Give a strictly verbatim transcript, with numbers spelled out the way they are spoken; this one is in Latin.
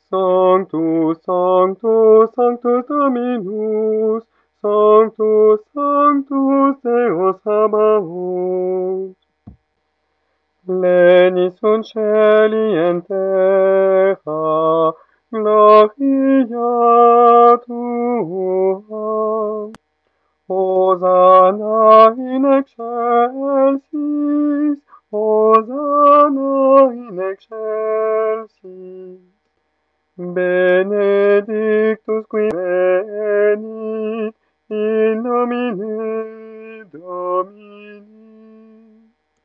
Sanctus, Sanctus, Sanctus Dominus, Sanctus, Sanctus Deus Sabaoth. Pleni sunt celi en terra, gloria tua. Hosanna in excelsis, Hosanna in excelsis. Benedictus qui venit in nomine Domini.